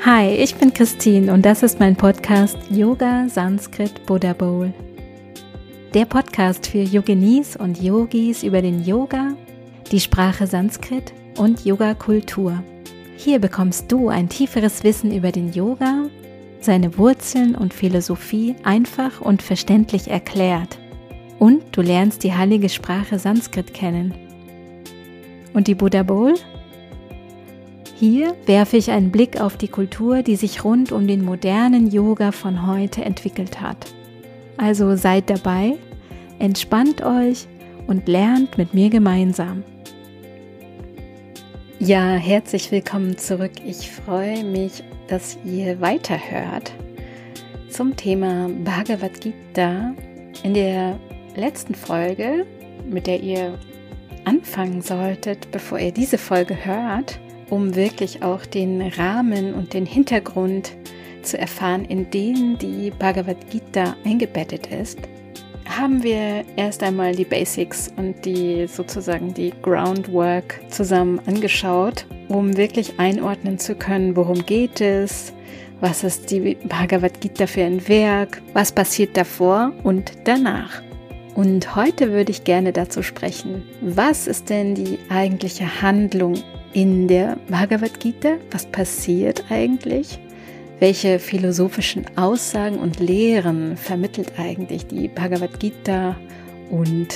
Hi, ich bin Christine und das ist mein Podcast Yoga Sanskrit Buddha Bowl. Der Podcast für Yoginis und Yogis über den Yoga, die Sprache Sanskrit und Yoga-Kultur. Hier bekommst du ein tieferes Wissen über den Yoga, seine Wurzeln und Philosophie einfach und verständlich erklärt. Und du lernst die heilige Sprache Sanskrit kennen. Und die Buddha Bowl? Hier werfe ich einen Blick auf die Kultur, die sich rund um den modernen Yoga von heute entwickelt hat. Also seid dabei, entspannt euch und lernt mit mir gemeinsam. Ja, herzlich willkommen zurück. Ich freue mich, dass ihr weiterhört zum Thema Bhagavad Gita. In der letzten Folge, mit der ihr anfangen solltet, bevor ihr diese Folge hört, um wirklich auch den Rahmen und den Hintergrund zu erfahren, in den die Bhagavad Gita eingebettet ist, haben wir erst einmal die Basics und die Groundwork zusammen angeschaut, um wirklich einordnen zu können, worum geht es, was ist die Bhagavad Gita für ein Werk, was passiert davor und danach. Und heute würde ich gerne dazu sprechen, was ist denn die eigentliche Handlung in der Bhagavad Gita? Was passiert eigentlich? Welche philosophischen Aussagen und vermittelt eigentlich die Bhagavad Gita und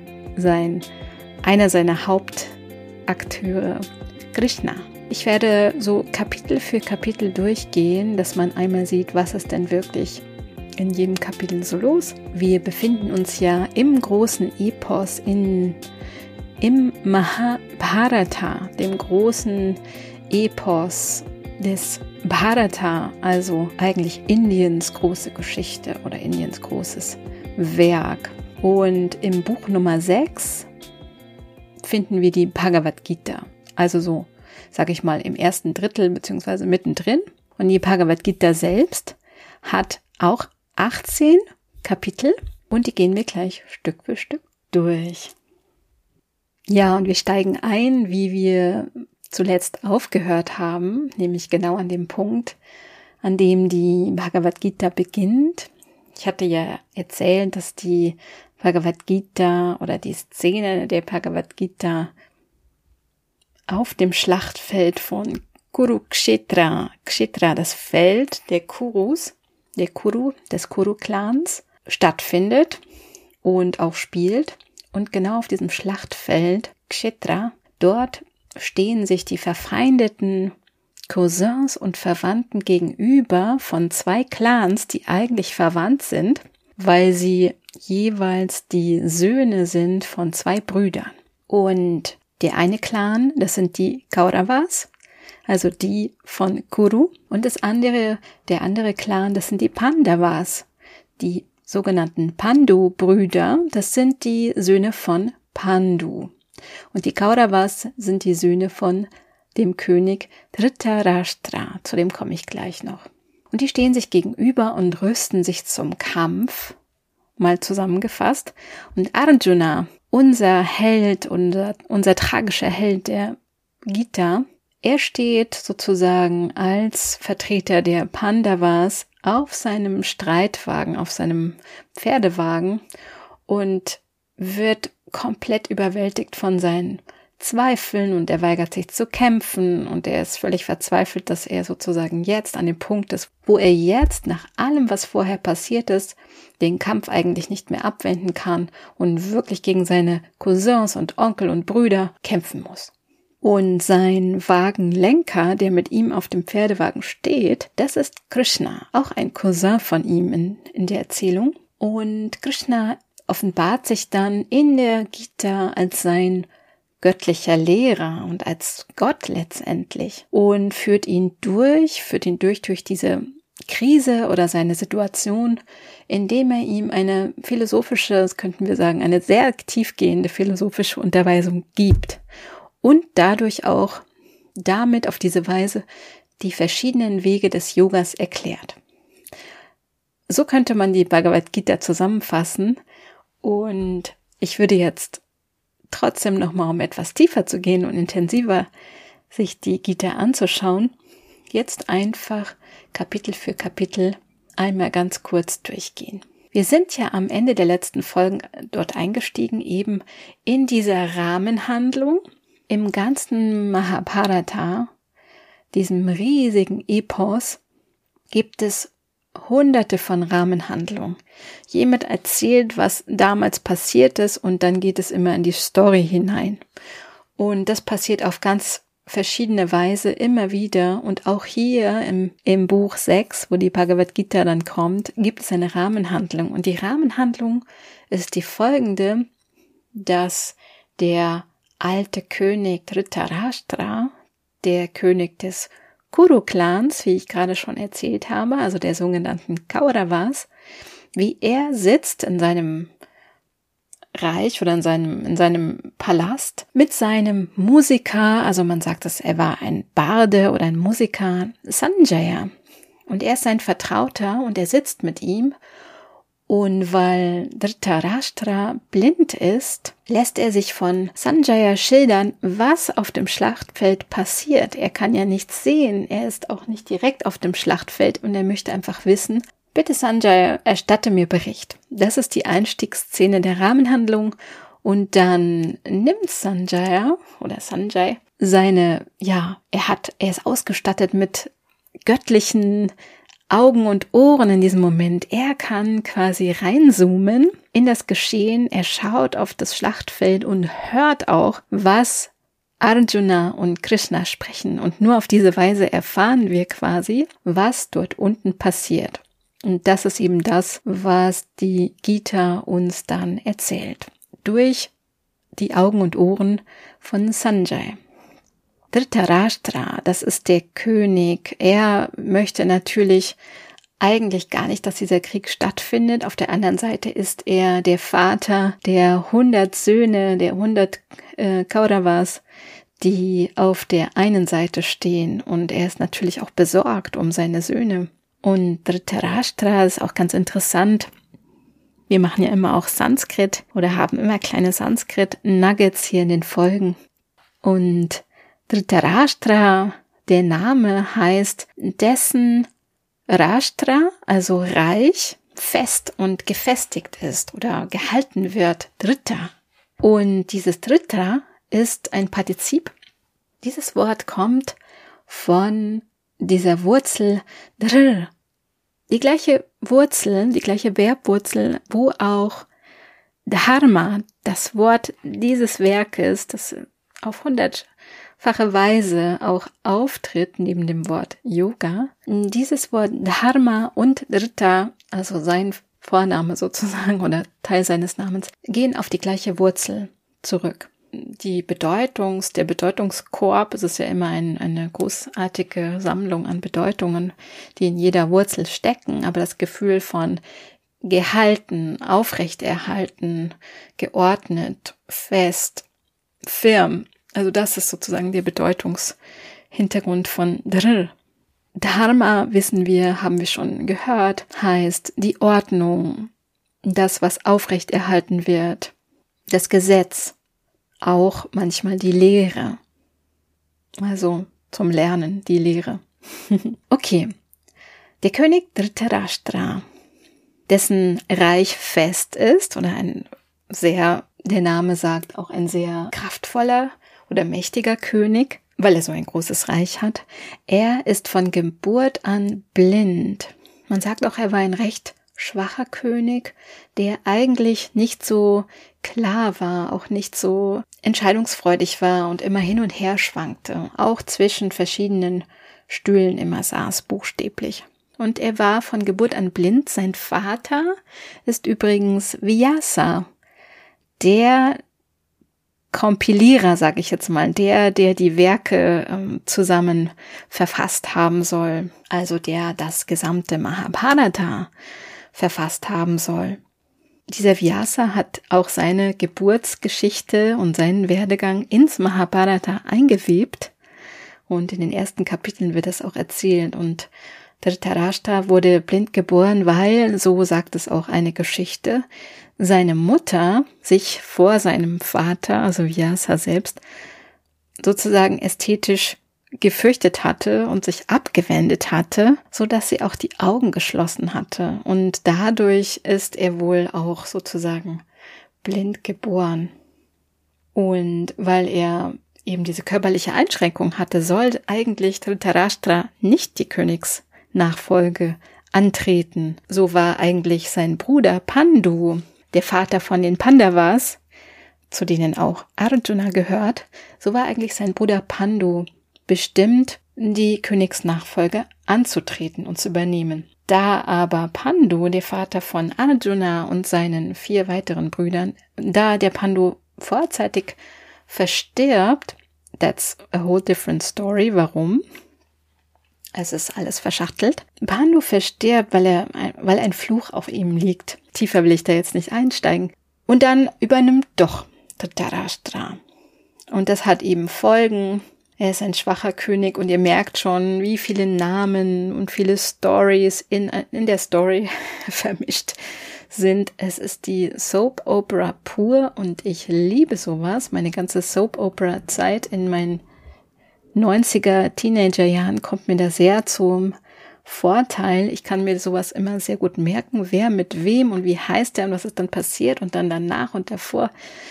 einer seiner Hauptakteure, Krishna? Ich werde so Kapitel für Kapitel durchgehen, dass man einmal sieht, was ist denn wirklich in jedem Kapitel so los. Wir befinden uns ja im großen Epos, im Mahabharata, dem großen Epos des Bharata, also eigentlich Indiens große Geschichte oder Indiens großes Werk. Und im Buch Nummer 6 finden wir die Bhagavad Gita, also so, sage ich mal, im ersten Drittel bzw. mittendrin. Und die Bhagavad Gita selbst hat auch 18 Kapitel und die gehen wir gleich Stück für Stück durch. Ja, und wir steigen ein, wie wir zuletzt aufgehört haben, nämlich genau an dem Punkt, an dem die Bhagavad Gita beginnt. Ich hatte ja erzählt, dass die Bhagavad Gita oder die Szene der Bhagavad Gita auf dem Schlachtfeld von Kurukshetra, Kshetra, das Feld der Kurus, des Kuru-Clans, stattfindet und auch spielt. Und genau auf diesem Schlachtfeld Kshetra, dort stehen sich die verfeindeten Cousins und Verwandten gegenüber von zwei Clans, die eigentlich verwandt sind, weil sie jeweils die Söhne sind von zwei Brüdern. Und der eine Clan, das sind die Kauravas, also die von Kuru, und der andere Clan, das sind die Pandavas, die sogenannten Pandu-Brüder, das sind die Söhne von Pandu. Und die Kauravas sind die Söhne von dem König Dhritarashtra, zu dem komme ich gleich noch. Und die stehen sich gegenüber und rüsten sich zum Kampf, mal zusammengefasst. Und Arjuna, unser Held, unser tragischer Held der Gita, er steht sozusagen als Vertreter der Pandavas auf seinem Streitwagen, auf seinem Pferdewagen und wird komplett überwältigt von seinen Zweifeln und er weigert sich zu kämpfen und er ist völlig verzweifelt, dass er sozusagen jetzt an dem Punkt ist, wo er jetzt nach allem, was vorher passiert ist, den Kampf eigentlich nicht mehr abwenden kann und wirklich gegen seine Cousins und Onkel und Brüder kämpfen muss. Und sein Wagenlenker, der mit ihm auf dem Pferdewagen steht, das ist Krishna, auch ein Cousin von ihm in der Erzählung. Und Krishna offenbart sich dann in der Gita als sein göttlicher Lehrer und als Gott letztendlich und führt ihn durch diese Krise oder seine Situation, indem er ihm eine philosophische, das könnten wir sagen, eine sehr tiefgehende philosophische Unterweisung gibt. Und dadurch auch damit auf diese Weise die verschiedenen Wege des Yogas erklärt. So könnte man die Bhagavad Gita zusammenfassen und ich würde jetzt trotzdem nochmal, um etwas tiefer zu gehen und intensiver sich die Gita anzuschauen, jetzt einfach Kapitel für Kapitel einmal ganz kurz durchgehen. Wir sind ja am Ende der letzten Folgen dort eingestiegen, eben in dieser Rahmenhandlung. Im ganzen Mahabharata, diesem riesigen Epos, gibt es hunderte von Rahmenhandlungen. Jemand erzählt, was damals passiert ist, und dann geht es immer in die Story hinein. Und das passiert auf ganz verschiedene Weise immer wieder. Und auch hier im Buch 6, wo die Bhagavad Gita dann kommt, gibt es eine Rahmenhandlung. Und die Rahmenhandlung ist die folgende, dass der alte König Dhritarashtra, der König des Kuru-Clans, wie ich gerade schon erzählt habe, also der sogenannten Kauravas, wie er sitzt in seinem Reich oder in seinem Palast mit seinem Musiker, also man sagt, dass er war ein Barde oder ein Musiker, Sanjaya. Und er ist sein Vertrauter und er sitzt mit ihm. Und weil Dhritarashtra blind ist, lässt er sich von Sanjaya schildern, was auf dem Schlachtfeld passiert. Er kann ja nichts sehen, er ist auch nicht direkt auf dem Schlachtfeld und er möchte einfach wissen, bitte Sanjaya, erstatte mir Bericht. Das ist die Einstiegsszene der Rahmenhandlung und dann nimmt Sanjay er ist ausgestattet mit göttlichen Augen und Ohren in diesem Moment. Er kann quasi reinzoomen in das Geschehen. Er schaut auf das Schlachtfeld und hört auch, was Arjuna und Krishna sprechen. Und nur auf diese Weise erfahren wir quasi, was dort unten passiert. Und das ist eben das, was die Gita uns dann erzählt. Durch die Augen und Ohren von Sanjay. Dhritarashtra, das ist der König. Er möchte natürlich eigentlich gar nicht, dass dieser Krieg stattfindet. Auf der anderen Seite ist er der Vater der 100 Söhne, der 100 Kauravas, die auf der einen Seite stehen. Und er ist natürlich auch besorgt um seine Söhne. Und Dhritarashtra ist auch ganz interessant. Wir machen ja immer auch Sanskrit oder haben immer kleine Sanskrit-Nuggets hier in den Folgen. Und Dhritarashtra, der Name heißt, dessen Rashtra, also Reich, fest und gefestigt ist oder gehalten wird, Dhrita. Und dieses Dhrita ist ein Partizip. Dieses Wort kommt von dieser Wurzel Dhr. Die gleiche Wurzel, die gleiche Verbwurzel, wo auch Dharma, das Wort dieses Werkes, das auf 100-fache Weise auch auftritt, neben dem Wort Yoga. Dieses Wort Dharma und Dhrita, also sein Vorname sozusagen oder Teil seines Namens, gehen auf die gleiche Wurzel zurück. Der Bedeutungskorb, es ist ja immer eine großartige Sammlung an Bedeutungen, die in jeder Wurzel stecken, aber das Gefühl von gehalten, aufrechterhalten, geordnet, fest, firm, also das ist sozusagen der Bedeutungshintergrund von Dhr. Dharma, wissen wir, haben wir schon gehört, heißt die Ordnung, das, was aufrechterhalten wird, das Gesetz, auch manchmal die Lehre, also zum Lernen, die Lehre. Okay, der König Dhritarashtra, dessen Reich fest ist, oder der Name sagt, auch ein sehr kraftvoller oder mächtiger König, weil er so ein großes Reich hat. Er ist von Geburt an blind. Man sagt auch, er war ein recht schwacher König, der eigentlich nicht so klar war, auch nicht so entscheidungsfreudig war und immer hin und her schwankte, auch zwischen verschiedenen Stühlen immer saß, buchstäblich. Und er war von Geburt an blind. Sein Vater ist übrigens Vyasa, der Kompilierer, sage ich jetzt mal, der die Werke zusammen verfasst haben soll, also der das gesamte Mahabharata verfasst haben soll. Dieser Vyasa hat auch seine Geburtsgeschichte und seinen Werdegang ins Mahabharata eingewebt und in den ersten Kapiteln wird das auch erzählt. Und Dhritarashtra wurde blind geboren, weil, so sagt es auch eine Geschichte, seine Mutter sich vor seinem Vater, also Vyasa selbst, sozusagen ästhetisch gefürchtet hatte und sich abgewendet hatte, so dass sie auch die Augen geschlossen hatte. Und dadurch ist er wohl auch sozusagen blind geboren. Und weil er eben diese körperliche Einschränkung hatte, soll eigentlich Dhritarashtra nicht die Königsnachfolge antreten. So war eigentlich sein Bruder Pandu, der Vater von den Pandavas, zu denen auch Arjuna gehört, so war eigentlich sein Bruder Pandu bestimmt, die Königsnachfolge anzutreten und zu übernehmen. Da aber Pandu, der Vater von Arjuna und seinen 4 weiteren Brüdern, da der Pandu vorzeitig verstirbt, that's a whole different story, warum? Es ist alles verschachtelt. Pandu verstirbt, weil ein Fluch auf ihm liegt. Tiefer will ich da jetzt nicht einsteigen. Und dann übernimmt doch Dhritarashtra. Und das hat eben Folgen. Er ist ein schwacher König und ihr merkt schon, wie viele Namen und viele Stories in der Story vermischt sind. Es ist die Soap Opera pur und ich liebe sowas. Meine ganze Soap Opera Zeit in meinen 90er Teenagerjahren kommt mir da sehr zum Vorteil. Ich kann mir sowas immer sehr gut merken, wer mit wem und wie heißt der und was ist dann passiert und dann danach und davor.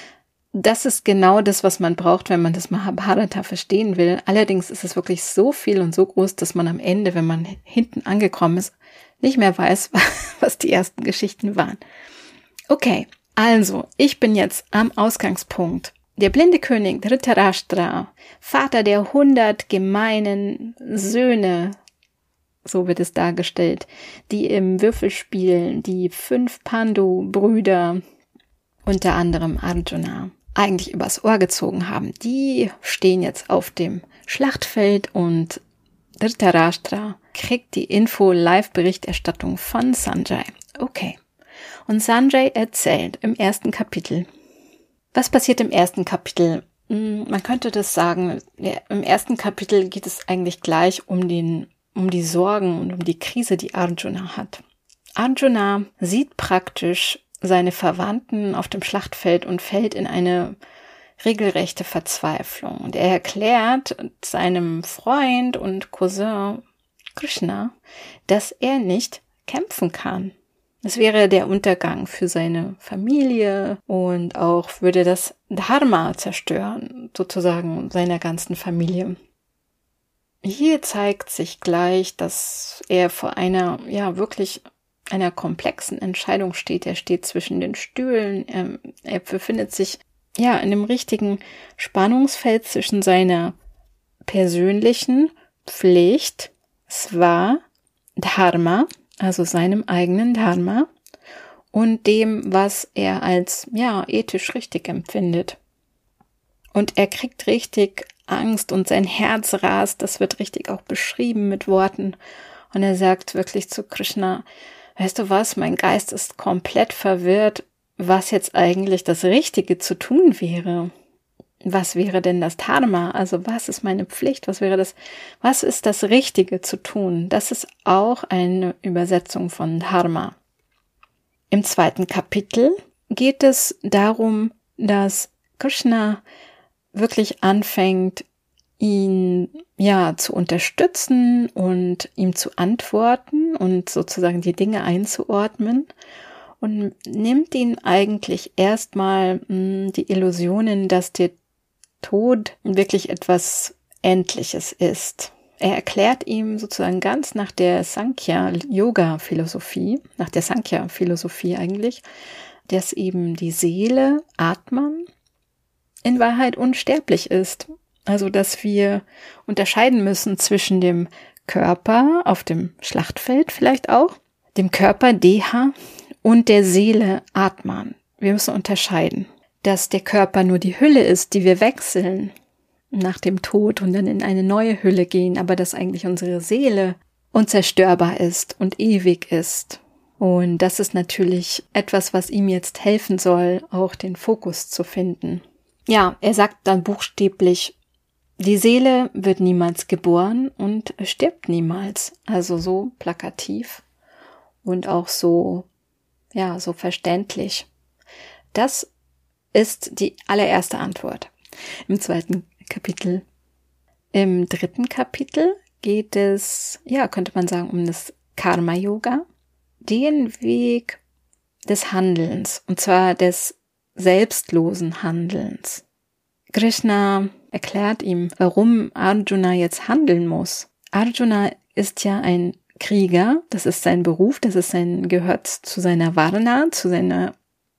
Das ist genau das, was man braucht, wenn man das Mahabharata verstehen will. Allerdings ist es wirklich so viel und so groß, dass man am Ende, wenn man hinten angekommen ist, nicht mehr weiß, was die ersten Geschichten waren. Okay, also, ich bin jetzt am Ausgangspunkt. Der blinde König Dhritarashtra, Vater der 100 gemeinen Söhne, so wird es dargestellt, die im Würfelspiel die 5 Pandu-Brüder, unter anderem Arjuna, eigentlich übers Ohr gezogen haben. Die stehen jetzt auf dem Schlachtfeld und Dhritarashtra kriegt die Info-Live-Berichterstattung von Sanjay. Okay. Und Sanjay erzählt im ersten Kapitel. Was passiert im ersten Kapitel? Man könnte das sagen, im ersten Kapitel geht es eigentlich gleich um die Sorgen und um die Krise, die Arjuna hat. Arjuna sieht praktisch seine Verwandten auf dem Schlachtfeld und fällt in eine regelrechte Verzweiflung. Und er erklärt seinem Freund und Cousin Krishna, dass er nicht kämpfen kann. Es wäre der Untergang für seine Familie und auch würde das Dharma zerstören, sozusagen seiner ganzen Familie. Hier zeigt sich gleich, dass er vor einer, wirklich einer komplexen Entscheidung steht. Er steht zwischen den Stühlen. Er befindet sich in dem richtigen Spannungsfeld zwischen seiner persönlichen Pflicht, Sva, Dharma, also seinem eigenen Dharma, und dem, was er als ethisch richtig empfindet. Und er kriegt richtig Angst und sein Herz rast. Das wird richtig auch beschrieben mit Worten. Und er sagt wirklich zu Krishna: Weißt du was, mein Geist ist komplett verwirrt, was jetzt eigentlich das Richtige zu tun wäre. Was wäre denn das Dharma? Also was ist meine Pflicht? Was ist das Richtige zu tun? Das ist auch eine Übersetzung von Dharma. Im zweiten Kapitel geht es darum, dass Krishna wirklich anfängt, ihn zu unterstützen und ihm zu antworten und sozusagen die Dinge einzuordnen und nimmt ihn eigentlich erstmal die Illusionen, dass der Tod wirklich etwas Endliches ist. Er erklärt ihm sozusagen ganz nach der Sankhya-Yoga-Philosophie, nach der Sankhya-Philosophie eigentlich, dass eben die Seele, Atman, in Wahrheit unsterblich ist. Also, dass wir unterscheiden müssen zwischen dem Körper auf dem Schlachtfeld vielleicht auch, dem Körper Deha und der Seele Atman. Wir müssen unterscheiden, dass der Körper nur die Hülle ist, die wir wechseln nach dem Tod und dann in eine neue Hülle gehen, aber dass eigentlich unsere Seele unzerstörbar ist und ewig ist. Und das ist natürlich etwas, was ihm jetzt helfen soll, auch den Fokus zu finden. Ja, er sagt dann buchstäblich, die Seele wird niemals geboren und stirbt niemals. Also so plakativ und auch so verständlich. Das ist die allererste Antwort im zweiten Kapitel. Im 3. Kapitel geht es, könnte man sagen, um das Karma-Yoga, den Weg des Handelns, und zwar des selbstlosen Handelns. Krishna erklärt ihm, warum Arjuna jetzt handeln muss. Arjuna ist ja ein Krieger, das ist sein Beruf, gehört zu seiner Varna, zu seinem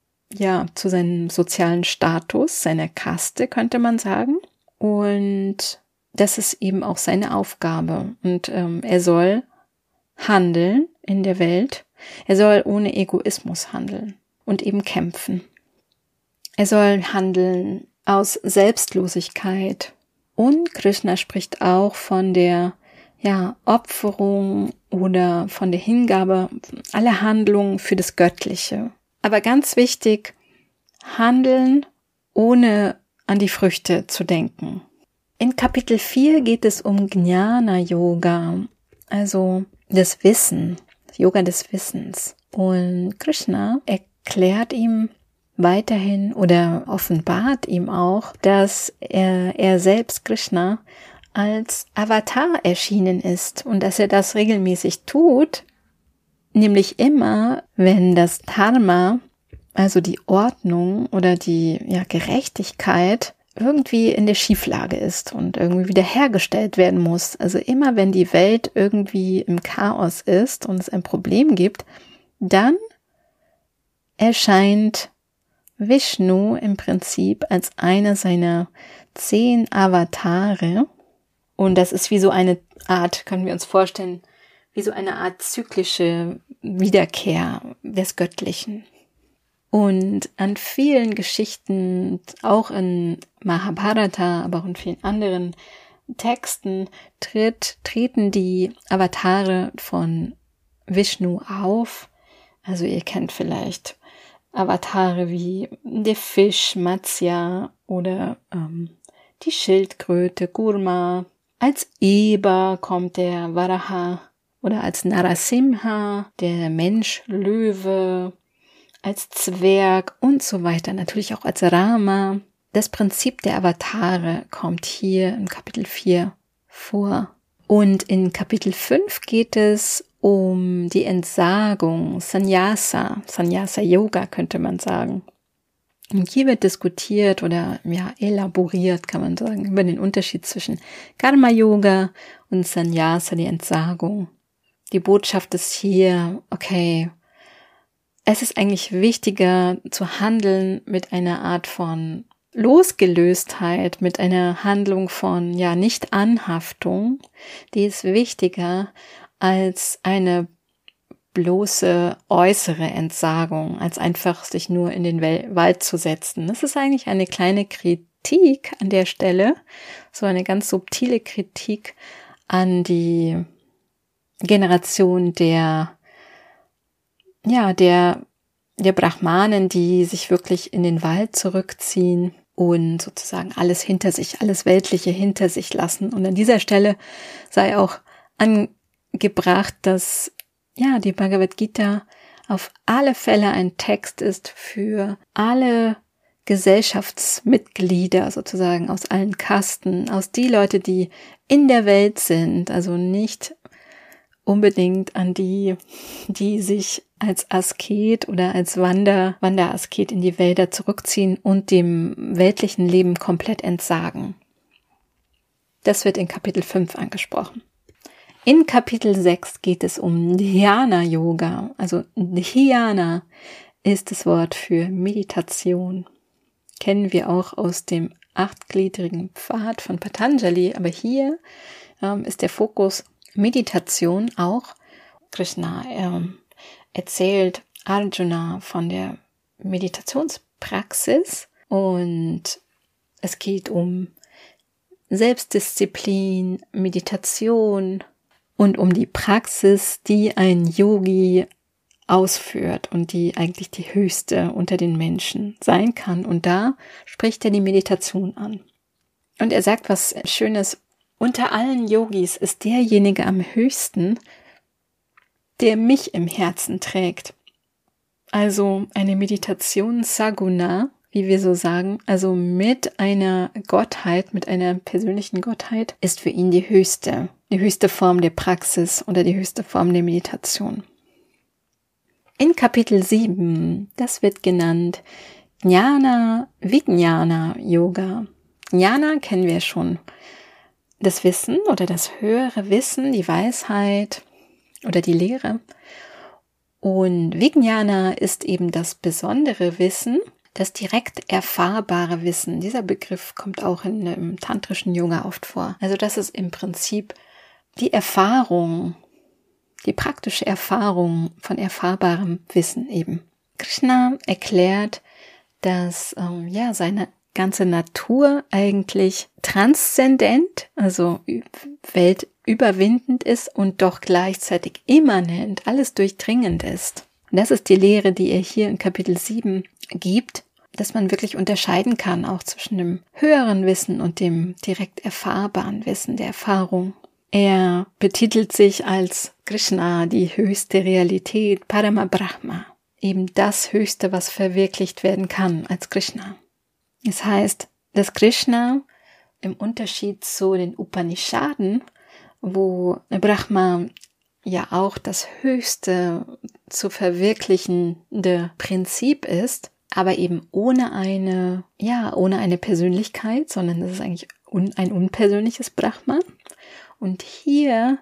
sozialen Status, seiner Kaste, könnte man sagen. Und das ist eben auch seine Aufgabe. Und er soll handeln in der Welt. Er soll ohne Egoismus handeln und eben kämpfen. Er soll handeln aus Selbstlosigkeit. Und Krishna spricht auch von der Opferung oder von der Hingabe aller Handlungen für das Göttliche. Aber ganz wichtig, handeln ohne an die Früchte zu denken. In Kapitel 4 geht es um Jnana Yoga, also das Wissen, das Yoga des Wissens. Und Krishna erklärt ihm weiterhin oder offenbart ihm auch, dass er selbst, Krishna, als Avatar erschienen ist und dass er das regelmäßig tut, nämlich immer, wenn das Dharma, also die Ordnung oder die Gerechtigkeit irgendwie in der Schieflage ist und irgendwie wiederhergestellt werden muss. Also immer, wenn die Welt irgendwie im Chaos ist und es ein Problem gibt, dann erscheint Vishnu im Prinzip als einer seiner 10 Avatare. Und das ist wie so eine Art, können wir uns vorstellen, wie so eine Art zyklische Wiederkehr des Göttlichen. Und an vielen Geschichten, auch in Mahabharata, aber auch in vielen anderen Texten, treten die Avatare von Vishnu auf. Also ihr kennt vielleicht Avatare wie der Fisch, Matsya, oder die Schildkröte, Kurma. Als Eber kommt der Varaha, oder als Narasimha, der Mensch, Löwe, als Zwerg und so weiter, natürlich auch als Rama. Das Prinzip der Avatare kommt hier im Kapitel 4 vor. Und in Kapitel 5 geht es um die Entsagung, Sannyasa Yoga könnte man sagen. Und hier wird diskutiert oder elaboriert, kann man sagen, über den Unterschied zwischen Karma Yoga und Sannyasa, die Entsagung. Die Botschaft ist hier, okay, es ist eigentlich wichtiger zu handeln mit einer Art von Losgelöstheit, mit einer Handlung von Nicht-Anhaftung, die ist wichtiger als eine bloße äußere Entsagung, als einfach sich nur in den Wald zu setzen. Das ist eigentlich eine kleine Kritik an der Stelle, so eine ganz subtile Kritik an die Generation der Brahmanen, die sich wirklich in den Wald zurückziehen und sozusagen alles Weltliche hinter sich lassen. Und an dieser Stelle sei auch angebracht, dass die Bhagavad Gita auf alle Fälle ein Text ist für alle Gesellschaftsmitglieder sozusagen aus allen Kasten, aus die Leute, die in der Welt sind, also nicht unbedingt an die sich als Asket oder als Wanderasket in die Wälder zurückziehen und dem weltlichen Leben komplett entsagen. Das wird in Kapitel 5 angesprochen. In Kapitel 6 geht es um Dhyana Yoga. Also Dhyana ist das Wort für Meditation. Kennen wir auch aus dem 8gliedrigen Pfad von Patanjali, aber hier ist der Fokus Meditation auch. Krishna erzählt Arjuna von der Meditationspraxis und es geht um Selbstdisziplin, Meditation und um die Praxis, die ein Yogi ausführt und die eigentlich die höchste unter den Menschen sein kann. Und da spricht er die Meditation an. Und er sagt was Schönes: Unter allen Yogis ist derjenige am höchsten, der mich im Herzen trägt. Also eine Meditation Saguna wie wir so sagen, also mit einer Gottheit, mit einer persönlichen Gottheit, ist für ihn die höchste Form der Praxis oder die höchste Form der Meditation. In Kapitel 7, das wird genannt Jnana Vijnana Yoga. Jnana kennen wir schon. Das Wissen oder das höhere Wissen, die Weisheit oder die Lehre. Und Vijnana ist eben das besondere Wissen, das direkt erfahrbare Wissen. Dieser Begriff kommt auch im tantrischen Yoga oft vor. Also das ist im Prinzip die Erfahrung, die praktische Erfahrung von erfahrbarem Wissen eben. Krishna erklärt, dass seine ganze Natur eigentlich transzendent, also weltüberwindend ist und doch gleichzeitig immanent, alles durchdringend ist. Und das ist die Lehre, die er hier in Kapitel 7 gibt, dass man wirklich unterscheiden kann, auch zwischen dem höheren Wissen und dem direkt erfahrbaren Wissen der Erfahrung. Er betitelt sich als Krishna, die höchste Realität, Parama Brahma, eben das Höchste, was verwirklicht werden kann als Krishna. Es heißt, dass Krishna im Unterschied zu den Upanishaden, wo Brahma ja auch das höchste zu verwirklichende Prinzip ist, aber eben ohne eine Persönlichkeit, sondern das ist eigentlich ein unpersönliches Brahma. Und hier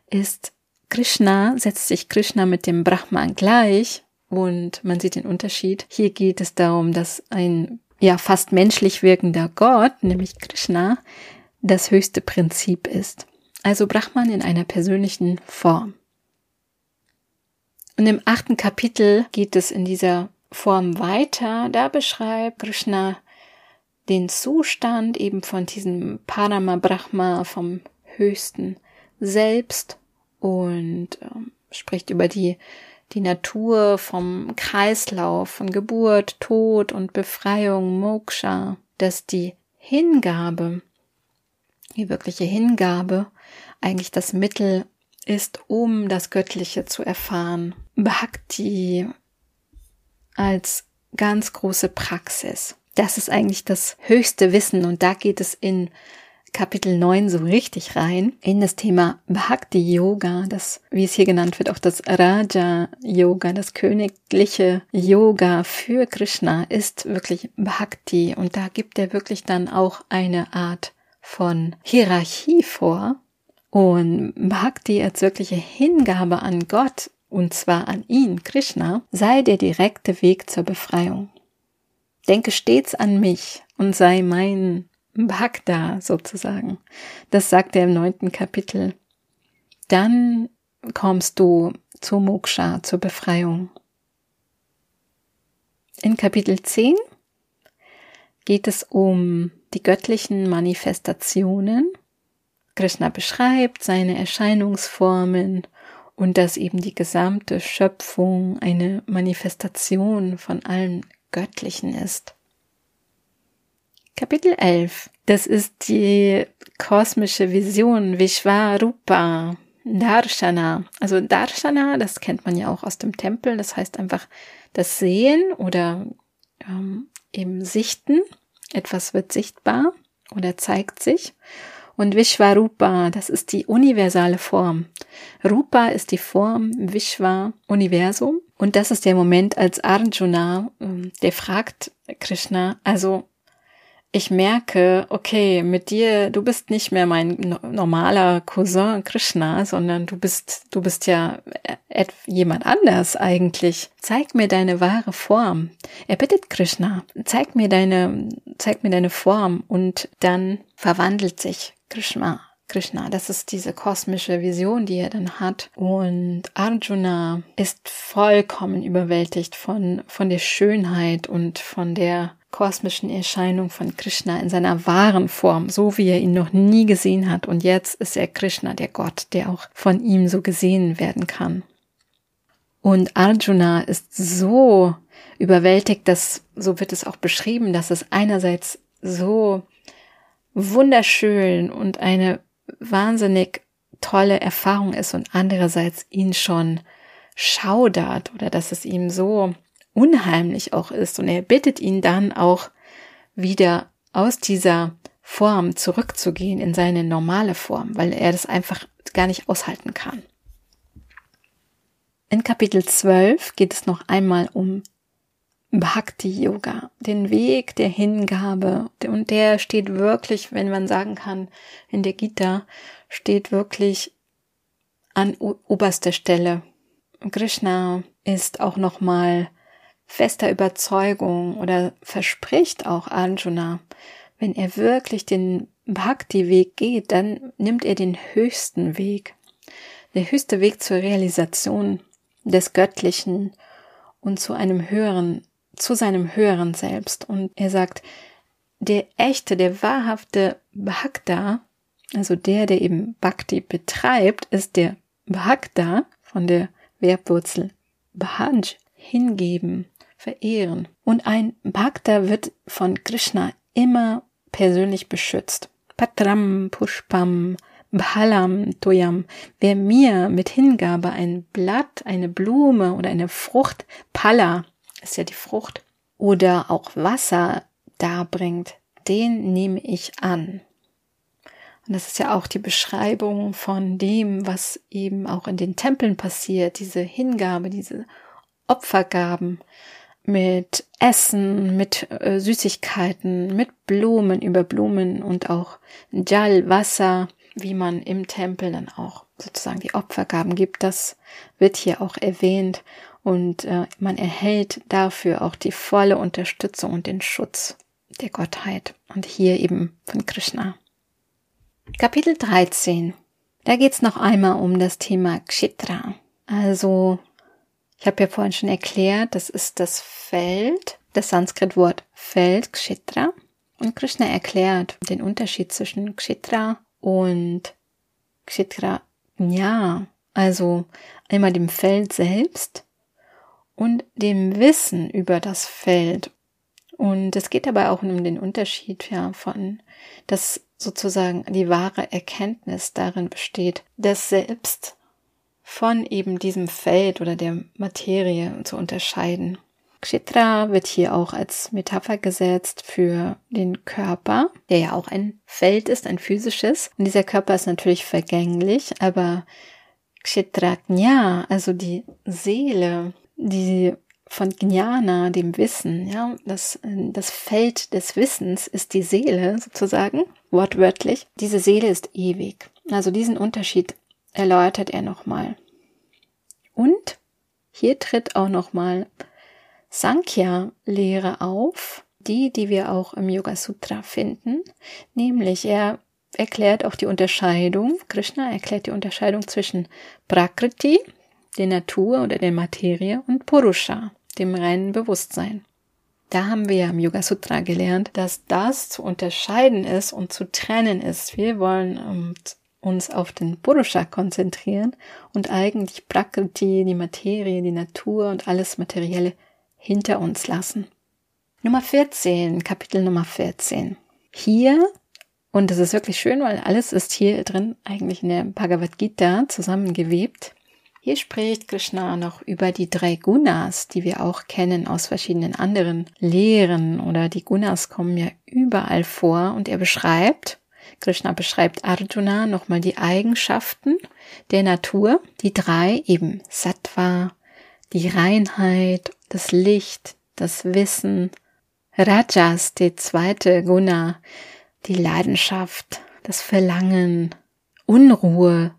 setzt sich Krishna mit dem Brahman gleich und man sieht den Unterschied. Hier geht es darum, dass ein fast menschlich wirkender Gott, nämlich Krishna, das höchste Prinzip ist. Also Brahman in einer persönlichen Form. Und im 8. Kapitel geht es in dieser Form weiter. Da beschreibt Krishna den Zustand eben von diesem Parama Brahma, vom höchsten Selbst und spricht über die Natur vom Kreislauf, von Geburt, Tod und Befreiung, Moksha, dass die wirkliche Hingabe, eigentlich das Mittel ist, um das Göttliche zu erfahren. Bhakti als ganz große Praxis. Das ist eigentlich das höchste Wissen und da geht es in Kapitel 9 so richtig rein, in das Thema Bhakti-Yoga, das, wie es hier genannt wird, auch das Raja-Yoga, das königliche Yoga für Krishna ist wirklich Bhakti und da gibt er wirklich dann auch eine Art von Hierarchie vor und Bhakti als wirkliche Hingabe an Gott und zwar an ihn, Krishna, sei der direkte Weg zur Befreiung. Denke stets an mich und sei mein Bhakta sozusagen. Das sagt er im 9. Kapitel. Dann kommst du zu Moksha, zur Befreiung. In Kapitel 10 geht es um die göttlichen Manifestationen. Krishna beschreibt seine Erscheinungsformen und dass eben die gesamte Schöpfung eine Manifestation von allem Göttlichen ist. Kapitel 11, das ist die kosmische Vision, Vishvarupa, Darshana. Also Darshana, das kennt man ja auch aus dem Tempel, das heißt einfach das Sehen oder eben Sichten. Etwas wird sichtbar oder zeigt sich. Und Vishvarupa, das ist die universale Form. Rupa ist die Form, Vishva, Universum. Und das ist der Moment, als Arjuna, der fragt Krishna, also ich merke, okay, mit dir, du bist nicht mehr mein normaler Cousin Krishna, sondern du bist ja jemand anders eigentlich. Zeig mir deine wahre Form. Er bittet Krishna, zeig mir deine Form und dann verwandelt sich Krishna. Das ist diese kosmische Vision, die er dann hat. Und Arjuna ist vollkommen überwältigt von der Schönheit und von der kosmischen Erscheinung von Krishna in seiner wahren Form, so wie er ihn noch nie gesehen hat. Und jetzt ist er Krishna, der Gott, der auch von ihm so gesehen werden kann. Und Arjuna ist so überwältigt, so wird es auch beschrieben, dass es einerseits so wunderschön und eine wahnsinnig tolle Erfahrung ist und andererseits ihn schon schaudert oder dass es ihm so unheimlich auch ist. Und er bittet ihn dann auch wieder aus dieser Form zurückzugehen in seine normale Form, weil er das einfach gar nicht aushalten kann. In Kapitel 12 geht es noch einmal um Bhakti-Yoga, den Weg der Hingabe. Und der steht wirklich, wenn man sagen kann, in der Gita, steht wirklich an oberster Stelle. Krishna ist auch nochmal fester Überzeugung oder verspricht auch Arjuna, wenn er wirklich den Bhakti-Weg geht, dann nimmt er den höchsten Weg. Der höchste Weg zur Realisation des Göttlichen und zu seinem höheren Selbst. Und er sagt, der echte, der wahrhafte Bhakta, also der eben Bhakti betreibt, ist der Bhakta von der Verbwurzel Bhaj, hingeben, verehren. Und ein Bhakta wird von Krishna immer persönlich beschützt. Patram Pushpam Bhalam Toyam. Wer mir mit Hingabe ein Blatt, eine Blume oder eine Frucht, Pala ist ja die Frucht, oder auch Wasser darbringt, den nehme ich an. Und das ist ja auch die Beschreibung von dem, was eben auch in den Tempeln passiert, diese Hingabe, diese Opfergaben mit Essen, mit Süßigkeiten, mit Blumen über Blumen und auch Jal, Wasser, wie man im Tempel dann auch sozusagen die Opfergaben gibt. Das wird hier auch erwähnt und man erhält dafür auch die volle Unterstützung und den Schutz der Gottheit und hier eben von Krishna. Kapitel 13. Da geht es noch einmal um das Thema Kshetra. Also, ich habe ja vorhin schon erklärt, das ist das Feld, das Sanskrit-Wort Feld, Kshetra. Und Krishna erklärt den Unterschied zwischen Kshetra und Kshetrajna, also einmal dem Feld selbst und dem Wissen über das Feld. Und es geht dabei auch um den Unterschied von, dass sozusagen die wahre Erkenntnis darin besteht, das Selbst von eben diesem Feld oder der Materie zu unterscheiden. Kshetra wird hier auch als Metapher gesetzt für den Körper, der ja auch ein Feld ist, ein physisches. Und dieser Körper ist natürlich vergänglich, aber Kshetrajna, also die Seele, die von Jnana, dem Wissen, ja, das Feld des Wissens ist die Seele sozusagen, wortwörtlich. Diese Seele ist ewig. Also diesen Unterschied erläutert er nochmal. Und hier tritt auch nochmal Sankhya-Lehre auf, die wir auch im Yoga Sutra finden, nämlich er erklärt auch die Unterscheidung, Krishna erklärt die Unterscheidung zwischen Prakriti, der Natur oder der Materie, und Purusha, dem reinen Bewusstsein. Da haben wir ja im Yoga Sutra gelernt, dass das zu unterscheiden ist und zu trennen ist. Wir wollen uns auf den Purusha konzentrieren und eigentlich Prakriti, die Materie, die Natur und alles Materielle hinter uns lassen. Nummer 14, Kapitel Nummer 14. Hier, und das ist wirklich schön, weil alles ist hier drin eigentlich in der Bhagavad Gita zusammengewebt. Hier spricht Krishna noch über die 3 Gunas, die wir auch kennen aus verschiedenen anderen Lehren, oder die Gunas kommen ja überall vor, und Krishna beschreibt Arjuna nochmal die Eigenschaften der Natur, die 3 eben Sattva, die Reinheit, das Licht, das Wissen, Rajas, der 2. Guna, die Leidenschaft, das Verlangen, Unruhe,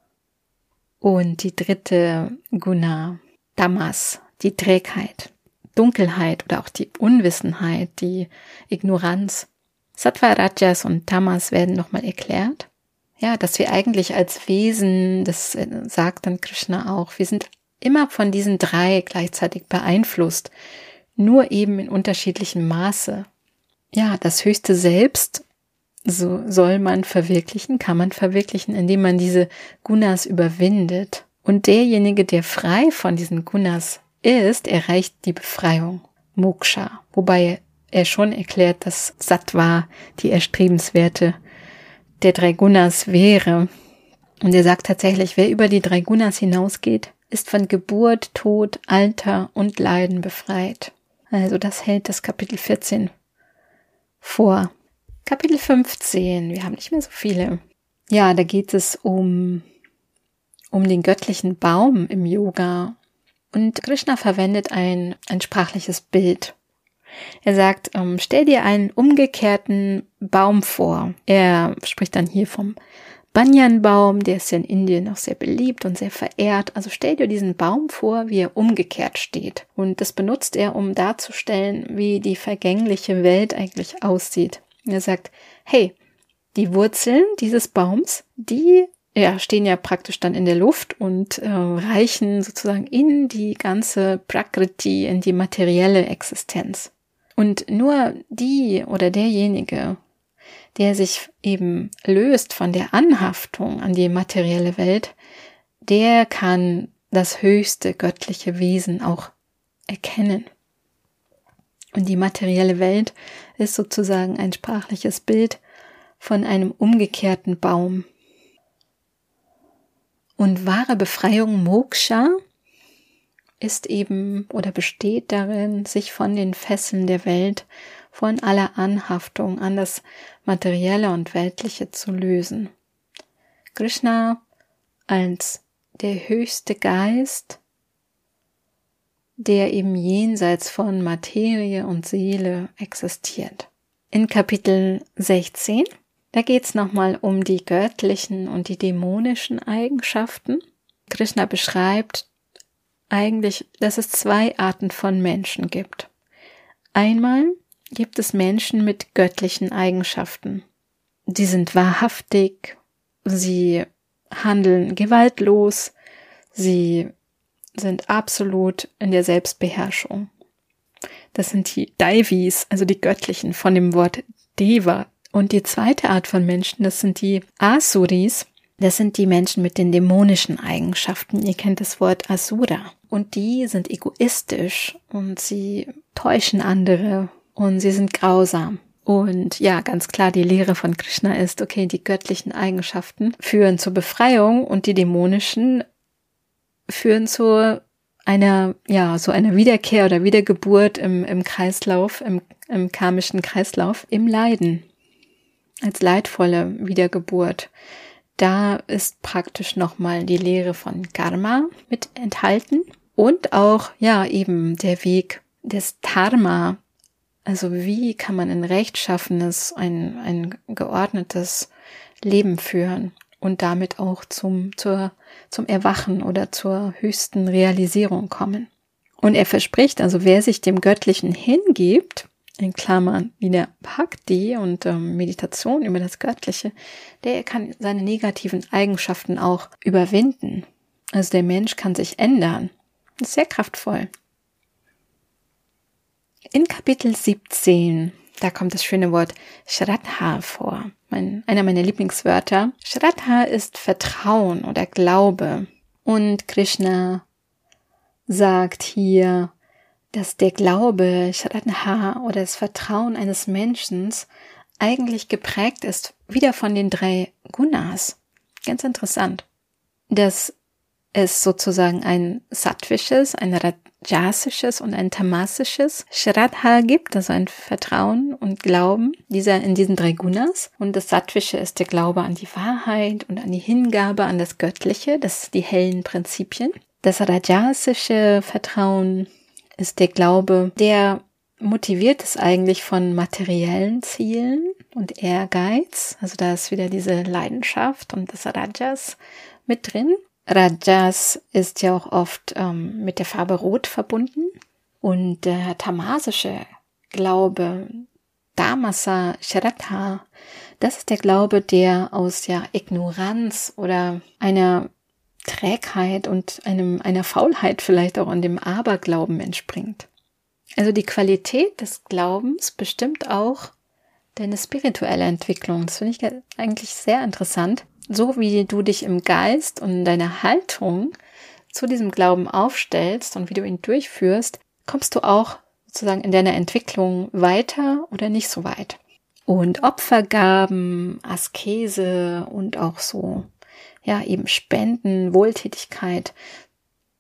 und die 3. Guna, Tamas, die Trägheit, Dunkelheit oder auch die Unwissenheit, die Ignoranz. Sattva, Rajas und Tamas werden nochmal erklärt. Ja, dass wir eigentlich als Wesen, das sagt dann Krishna auch, wir sind immer von diesen 3 gleichzeitig beeinflusst, nur eben in unterschiedlichem Maße. Ja, das höchste Selbst so soll man verwirklichen, kann man verwirklichen, indem man diese Gunas überwindet. Und derjenige, der frei von diesen Gunas ist, erreicht die Befreiung, Moksha. Wobei er schon erklärt, dass Sattva die erstrebenswerte der 3 Gunas wäre. Und er sagt tatsächlich, wer über die 3 Gunas hinausgeht, ist von Geburt, Tod, Alter und Leiden befreit. Also das hält das Kapitel 14 vor. Kapitel 15, wir haben nicht mehr so viele. Ja, da geht es um den göttlichen Baum im Yoga. Und Krishna verwendet ein sprachliches Bild. Er sagt, stell dir einen umgekehrten Baum vor. Er spricht dann hier vom Banyanbaum, der ist ja in Indien auch sehr beliebt und sehr verehrt. Also stell dir diesen Baum vor, wie er umgekehrt steht. Und das benutzt er, um darzustellen, wie die vergängliche Welt eigentlich aussieht. Er sagt, hey, die Wurzeln dieses Baums, die stehen ja praktisch dann in der Luft und reichen sozusagen in die ganze Prakriti, in die materielle Existenz. Und nur die oder derjenige, der sich eben löst von der Anhaftung an die materielle Welt, der kann das höchste göttliche Wesen auch erkennen. Und die materielle Welt ist sozusagen ein sprachliches Bild von einem umgekehrten Baum. Und wahre Befreiung, Moksha, ist eben oder besteht darin, sich von den Fesseln der Welt, von aller Anhaftung an das Materielle und Weltliche zu lösen. Krishna als der höchste Geist, der eben jenseits von Materie und Seele existiert. In Kapitel 16, da geht es nochmal um die göttlichen und die dämonischen Eigenschaften. Krishna beschreibt eigentlich, dass es zwei Arten von Menschen gibt. Einmal gibt es Menschen mit göttlichen Eigenschaften. Die sind wahrhaftig, sie handeln gewaltlos, sie sind absolut in der Selbstbeherrschung. Das sind die Daivis, also die Göttlichen, von dem Wort Deva. Und die zweite Art von Menschen, das sind die Asuris, das sind die Menschen mit den dämonischen Eigenschaften. Ihr kennt das Wort Asura. Und die sind egoistisch und sie täuschen andere und sie sind grausam. Und ja, ganz klar, die Lehre von Krishna ist, okay, die göttlichen Eigenschaften führen zur Befreiung und die dämonischen führen zu einer Wiederkehr oder Wiedergeburt im Kreislauf, im karmischen Kreislauf, im Leiden, als leidvolle Wiedergeburt. Da ist praktisch nochmal die Lehre von Karma mit enthalten und auch, eben der Weg des Dharma. Also wie kann man ein rechtschaffenes, ein geordnetes Leben führen und damit auch zum Erwachen oder zur höchsten Realisierung kommen. Und er verspricht, also wer sich dem Göttlichen hingibt, in Klammern wieder Bhakti und Meditation über das Göttliche, der kann seine negativen Eigenschaften auch überwinden. Also der Mensch kann sich ändern. Das ist sehr kraftvoll. In Kapitel 17, da kommt das schöne Wort Shraddha vor. Einer meiner Lieblingswörter. Shraddha ist Vertrauen oder Glaube. Und Krishna sagt hier, dass der Glaube, Shraddha oder das Vertrauen eines Menschen eigentlich geprägt ist, wieder von den 3 Gunas. Ganz interessant. Dass es sozusagen ein sattwisches, ein rajasisches und ein tamasisches Shraddha gibt, also ein Vertrauen und Glauben in diesen 3 Gunas. Und das sattwische ist der Glaube an die Wahrheit und an die Hingabe an das Göttliche, das sind die hellen Prinzipien. Das rajasische Vertrauen ist der Glaube, der motiviert ist eigentlich von materiellen Zielen und Ehrgeiz. Also da ist wieder diese Leidenschaft und das Rajas mit drin. Rajas ist ja auch oft mit der Farbe Rot verbunden. Und der tamasische Glaube, Tamasa Shraddha, das ist der Glaube, der aus Ignoranz oder einer Trägheit und einer Faulheit vielleicht auch an dem Aberglauben entspringt. Also die Qualität des Glaubens bestimmt auch deine spirituelle Entwicklung. Das finde ich eigentlich sehr interessant. So wie du dich im Geist und deiner Haltung zu diesem Glauben aufstellst und wie du ihn durchführst, kommst du auch sozusagen in deiner Entwicklung weiter oder nicht so weit. Und Opfergaben, Askese und auch so eben Spenden, Wohltätigkeit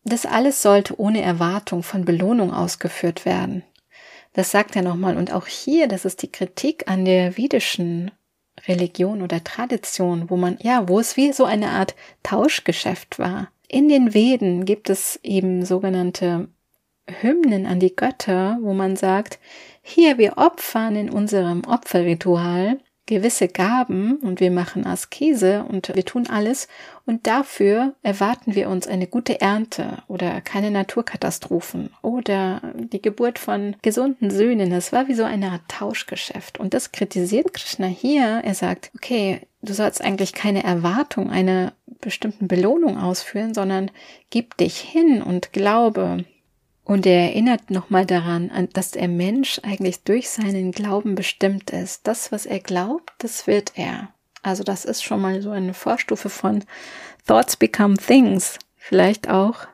das alles sollte ohne Erwartung von Belohnung ausgeführt werden. Das sagt er nochmal. Und auch hier, das ist die Kritik an der vedischen Religion oder Tradition, wo es wie so eine Art Tauschgeschäft war. In den Veden gibt es eben sogenannte Hymnen an die Götter, wo man sagt, hier, wir opfern in unserem Opferritual gewisse Gaben und wir machen Askese und wir tun alles und dafür erwarten wir uns eine gute Ernte oder keine Naturkatastrophen oder die Geburt von gesunden Söhnen. Es war wie so eine Art Tauschgeschäft und das kritisiert Krishna hier. Er sagt, okay, du sollst eigentlich keine Erwartung einer bestimmten Belohnung ausführen, sondern gib dich hin und glaube. Und er erinnert nochmal daran, dass der Mensch eigentlich durch seinen Glauben bestimmt ist. Das, was er glaubt, das wird er. Also das ist schon mal so eine Vorstufe von Thoughts become things. Vielleicht auch,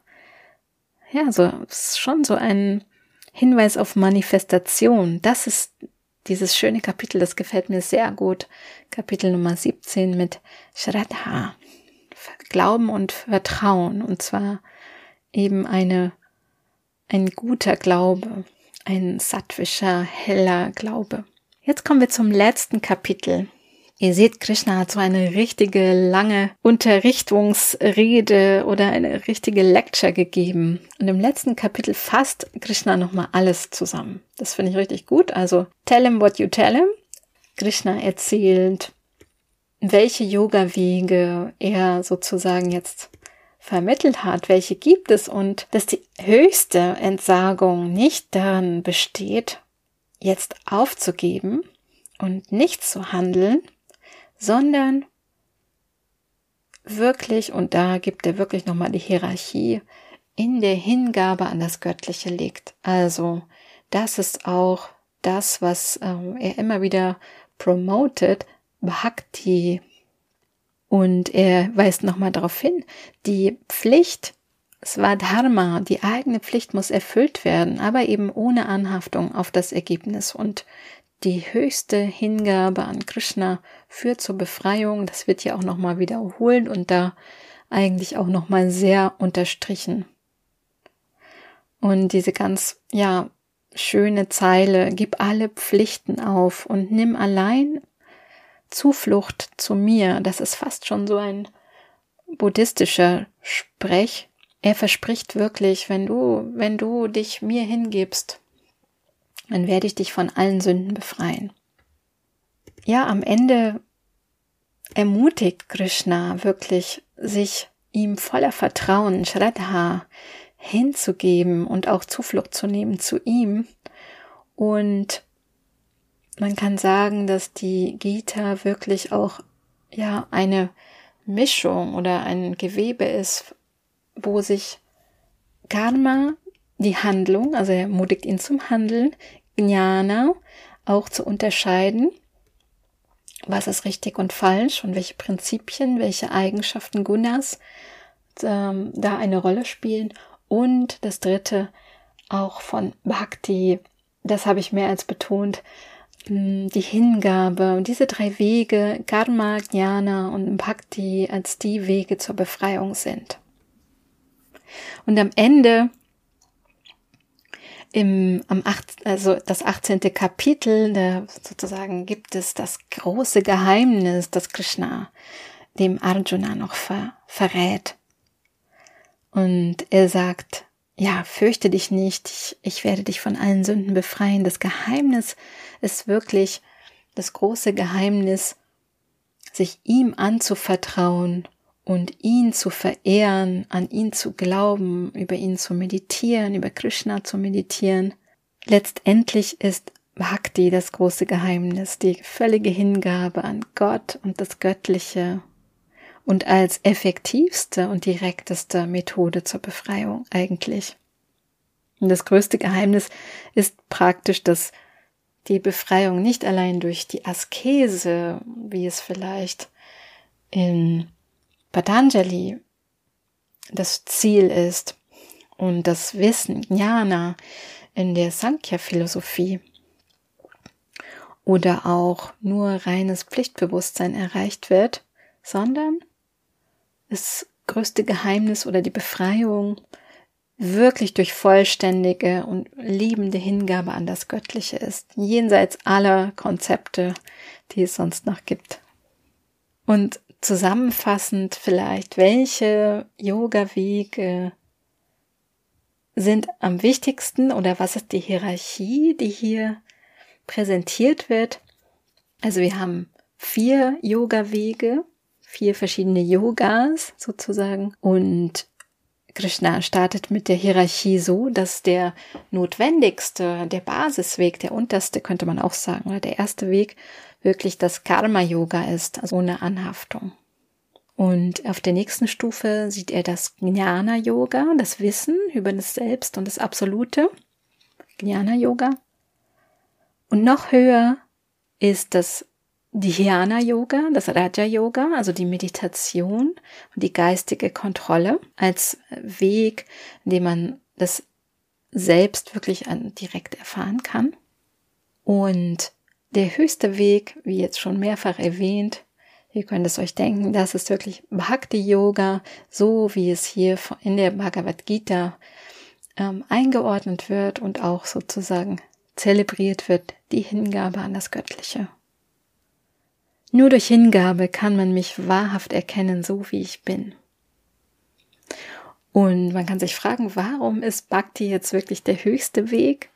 ist schon so ein Hinweis auf Manifestation. Das ist dieses schöne Kapitel, das gefällt mir sehr gut. Kapitel Nummer 17 mit Shraddha. Glauben und Vertrauen. Und zwar eben ein guter Glaube, ein sattwischer, heller Glaube. Jetzt kommen wir zum letzten Kapitel. Ihr seht, Krishna hat so eine richtige lange Unterrichtungsrede oder eine richtige Lecture gegeben. Und im letzten Kapitel fasst Krishna nochmal alles zusammen. Das finde ich richtig gut. Also, tell him what you tell him. Krishna erzählt, welche Yoga-Wege er sozusagen jetzt vermittelt hat, welche gibt es und dass die höchste Entsagung nicht darin besteht, jetzt aufzugeben und nicht zu handeln, sondern wirklich, und da gibt er wirklich nochmal die Hierarchie, in der Hingabe an das Göttliche liegt. Also das ist auch das, was er immer wieder promotet, Bhakti. Und er weist nochmal darauf hin, die Pflicht, Svadharma, die eigene Pflicht muss erfüllt werden, aber eben ohne Anhaftung auf das Ergebnis. Und die höchste Hingabe an Krishna führt zur Befreiung. Das wird ja auch nochmal wiederholt und da eigentlich auch nochmal sehr unterstrichen. Und diese ganz, schöne Zeile, gib alle Pflichten auf und nimm allein Zuflucht zu mir, das ist fast schon so ein buddhistischer Sprech. Er verspricht wirklich, wenn du dich mir hingibst, dann werde ich dich von allen Sünden befreien. Ja, am Ende ermutigt Krishna wirklich, sich ihm voller Vertrauen, Shraddha, hinzugeben und auch Zuflucht zu nehmen zu ihm. Und man kann sagen, dass die Gita wirklich auch eine Mischung oder ein Gewebe ist, wo sich Karma, die Handlung, also er ermutigt ihn zum Handeln, Jnana auch zu unterscheiden, was ist richtig und falsch und welche Prinzipien, welche Eigenschaften Gunas da eine Rolle spielen. Und das dritte auch von Bhakti, das habe ich mehr als betont, die Hingabe und diese 3 Wege, Karma, Jnana und Bhakti, als die Wege zur Befreiung sind. Und am Ende, das 18. Kapitel, da sozusagen gibt es das große Geheimnis, das Krishna dem Arjuna noch verrät. Und er sagt, fürchte dich nicht, ich werde dich von allen Sünden befreien. Das Geheimnis ist wirklich das große Geheimnis, sich ihm anzuvertrauen und ihn zu verehren, an ihn zu glauben, über ihn zu meditieren, über Krishna zu meditieren. Letztendlich ist Bhakti das große Geheimnis, die völlige Hingabe an Gott und das Göttliche und als effektivste und direkteste Methode zur Befreiung eigentlich. Und das größte Geheimnis ist praktisch, dass die Befreiung nicht allein durch die Askese, wie es vielleicht in Patanjali das Ziel ist und das Wissen, Jnana, in der Sankhya-Philosophie oder auch nur reines Pflichtbewusstsein erreicht wird, sondern das größte Geheimnis oder die Befreiung wirklich durch vollständige und liebende Hingabe an das Göttliche ist, jenseits aller Konzepte, die es sonst noch gibt. Und zusammenfassend vielleicht, welche Yoga-Wege sind am wichtigsten oder was ist die Hierarchie, die hier präsentiert wird? Also wir haben 4 Yoga-Wege, 4 verschiedene Yogas sozusagen, und Krishna startet mit der Hierarchie so, dass der notwendigste, der Basisweg, der unterste, könnte man auch sagen, oder der erste Weg wirklich das Karma-Yoga ist, also ohne Anhaftung. Und auf der nächsten Stufe sieht er das Jnana-Yoga, das Wissen über das Selbst und das Absolute, Jnana-Yoga. Und noch höher ist das Dhyana-Yoga, das Raja-Yoga, also die Meditation und die geistige Kontrolle als Weg, in dem man das Selbst wirklich direkt erfahren kann. Und der höchste Weg, wie jetzt schon mehrfach erwähnt, ihr könnt es euch denken, das ist wirklich Bhakti-Yoga, so wie es hier in der Bhagavad Gita eingeordnet wird und auch sozusagen zelebriert wird, die Hingabe an das Göttliche. Nur durch Hingabe kann man mich wahrhaft erkennen, so wie ich bin. Und man kann sich fragen, warum ist Bhakti jetzt wirklich der höchste Weg?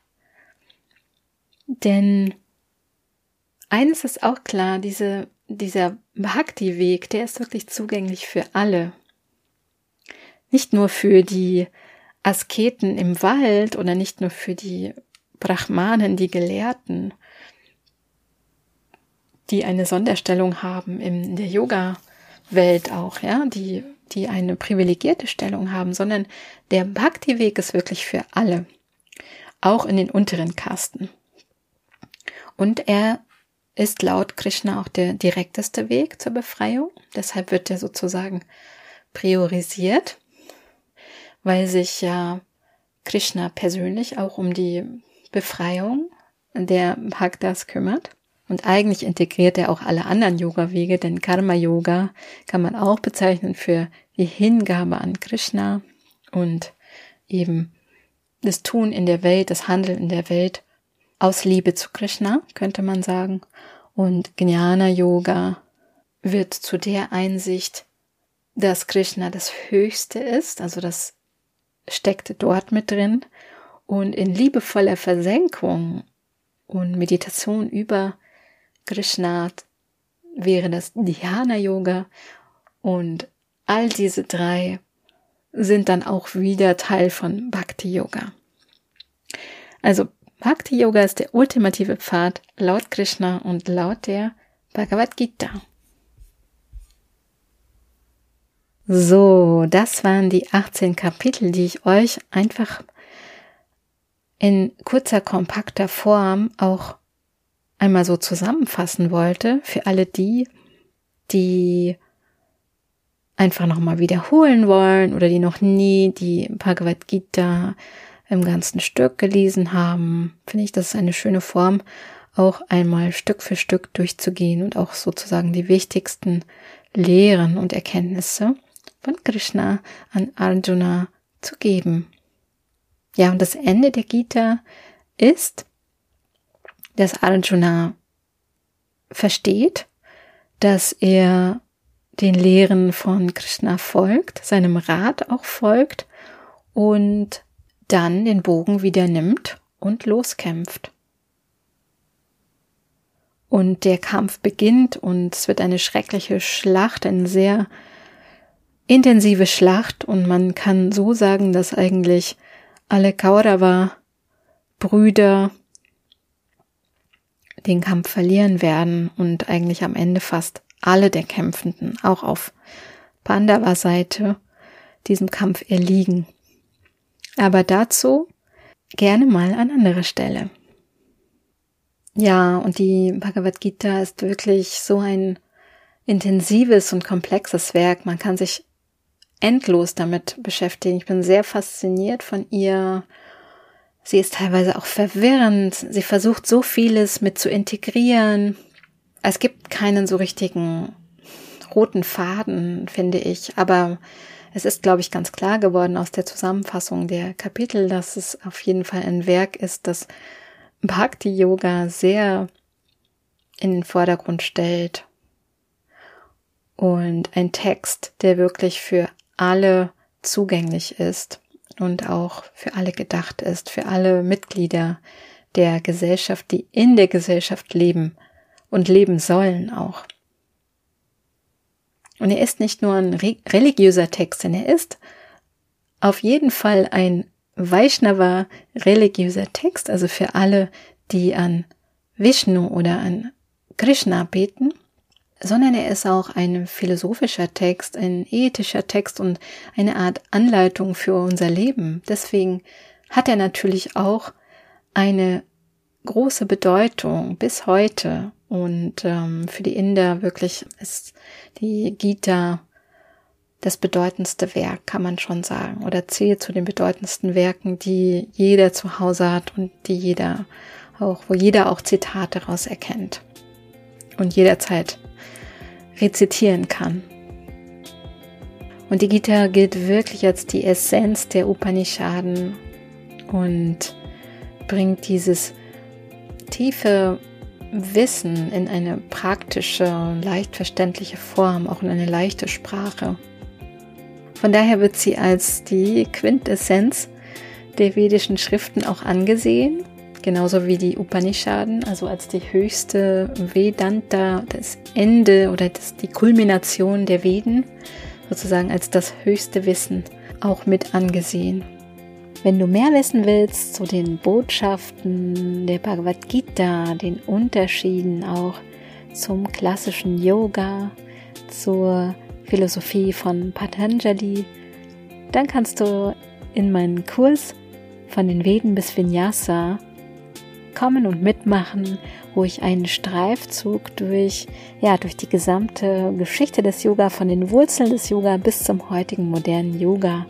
Denn eines ist auch klar, dieser Bhakti-Weg, der ist wirklich zugänglich für alle. Nicht nur für die Asketen im Wald oder nicht nur für die Brahmanen, die Gelehrten, die eine Sonderstellung haben in der Yoga-Welt auch, ja, die eine privilegierte Stellung haben, sondern der Bhakti-Weg ist wirklich für alle, auch in den unteren Kasten. Und er ist laut Krishna auch der direkteste Weg zur Befreiung, deshalb wird er sozusagen priorisiert, weil sich ja Krishna persönlich auch um die Befreiung der Bhaktas kümmert. Und eigentlich integriert er auch alle anderen Yoga-Wege, denn Karma-Yoga kann man auch bezeichnen für die Hingabe an Krishna und eben das Tun in der Welt, das Handeln in der Welt aus Liebe zu Krishna, könnte man sagen. Und Jnana-Yoga wird zu der Einsicht, dass Krishna das Höchste ist, also das steckt dort mit drin. Und in liebevoller Versenkung und Meditation über Krishna wäre das Dhyana-Yoga, und all diese 3 sind dann auch wieder Teil von Bhakti-Yoga. Also Bhakti-Yoga ist der ultimative Pfad laut Krishna und laut der Bhagavad Gita. So, das waren die 18 Kapitel, die ich euch einfach in kurzer, kompakter Form auch einmal so zusammenfassen wollte, für alle die einfach nochmal wiederholen wollen oder die noch nie die Bhagavad Gita im ganzen Stück gelesen haben, finde ich, das ist eine schöne Form, auch einmal Stück für Stück durchzugehen und auch sozusagen die wichtigsten Lehren und Erkenntnisse von Krishna an Arjuna zu geben. Ja, und das Ende der Gita ist, dass Arjuna versteht, dass er den Lehren von Krishna folgt, seinem Rat auch folgt und dann den Bogen wieder nimmt und loskämpft. Und der Kampf beginnt und es wird eine schreckliche Schlacht, eine sehr intensive Schlacht, und man kann so sagen, dass eigentlich alle Kaurava-Brüder den Kampf verlieren werden und eigentlich am Ende fast alle der Kämpfenden, auch auf Pandava-Seite, diesem Kampf erliegen. Aber dazu gerne mal an anderer Stelle. Ja, und die Bhagavad Gita ist wirklich so ein intensives und komplexes Werk. Man kann sich endlos damit beschäftigen. Ich bin sehr fasziniert von ihr. Sie ist teilweise auch verwirrend. Sie versucht so vieles mit zu integrieren. Es gibt keinen so richtigen roten Faden, finde ich. Aber Es ist, glaube ich, ganz klar geworden aus der Zusammenfassung der Kapitel, dass es auf jeden Fall ein Werk ist, das Bhakti-Yoga sehr in den Vordergrund stellt. Und ein Text, der wirklich für alle zugänglich ist und auch für alle gedacht ist, für alle Mitglieder der Gesellschaft, die in der Gesellschaft leben und leben sollen auch. Und er ist nicht nur ein religiöser Text, denn er ist auf jeden Fall ein Vaishnava religiöser Text, also für alle, die an Vishnu oder an Krishna beten, sondern er ist auch ein philosophischer Text, ein ethischer Text und eine Art Anleitung für unser Leben. Deswegen hat er natürlich auch eine große Bedeutung bis heute. Und für die Inder wirklich ist die Gita das bedeutendste Werk, kann man schon sagen, oder zählt zu den bedeutendsten Werken, die jeder zu Hause hat und wo jeder auch Zitate daraus erkennt und jederzeit rezitieren kann. Und die Gita gilt wirklich als die Essenz der Upanishaden und bringt dieses tiefe Wissen in eine praktische, leicht verständliche Form, auch in eine leichte Sprache. Von daher wird sie als die Quintessenz der vedischen Schriften auch angesehen, genauso wie die Upanishaden, also als die höchste Vedanta, das Ende oder die Kulmination der Veden, sozusagen als das höchste Wissen auch mit angesehen. Wenn du mehr wissen willst zu den Botschaften der Bhagavad Gita, den Unterschieden auch zum klassischen Yoga, zur Philosophie von Patanjali, dann kannst du in meinen Kurs von den Veden bis Vinyasa kommen und mitmachen, wo ich einen Streifzug durch die gesamte Geschichte des Yoga, von den Wurzeln des Yoga bis zum heutigen modernen Yoga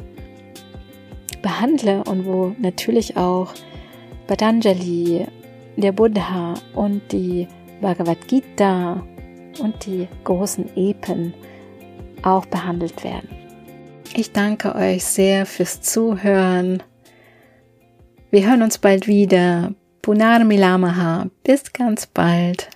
behandle und wo natürlich auch Patanjali, der Buddha und die Bhagavad Gita und die großen Epen auch behandelt werden. Ich danke euch sehr fürs Zuhören. Wir hören uns bald wieder. Punar Milamaha. Bis ganz bald.